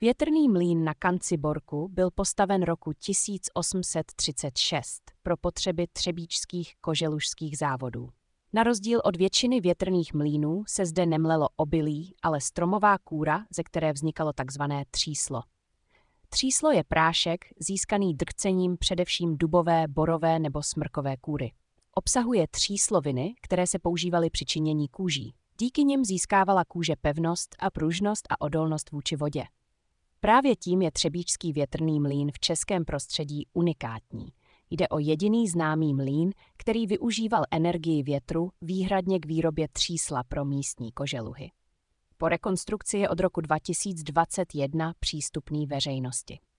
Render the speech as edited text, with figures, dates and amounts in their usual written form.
Větrný mlýn na Kanciborku byl postaven roku 1836 pro potřeby třebíčských koželužských závodů. Na rozdíl od většiny větrných mlýnů se zde nemlelo obilí, ale stromová kůra, ze které vznikalo tzv. Tříslo. Tříslo je prášek získaný drcením především dubové, borové nebo smrkové kůry. Obsahuje třísloviny, které se používaly při činění kůží. Díky nim získávala kůže pevnost a pružnost a odolnost vůči vodě. Právě tím je třebíčský větrný mlýn v českém prostředí unikátní. Jde o jediný známý mlýn, který využíval energii větru výhradně k výrobě třísla pro místní koželuhy. Po rekonstrukci je od roku 2021 přístupný veřejnosti.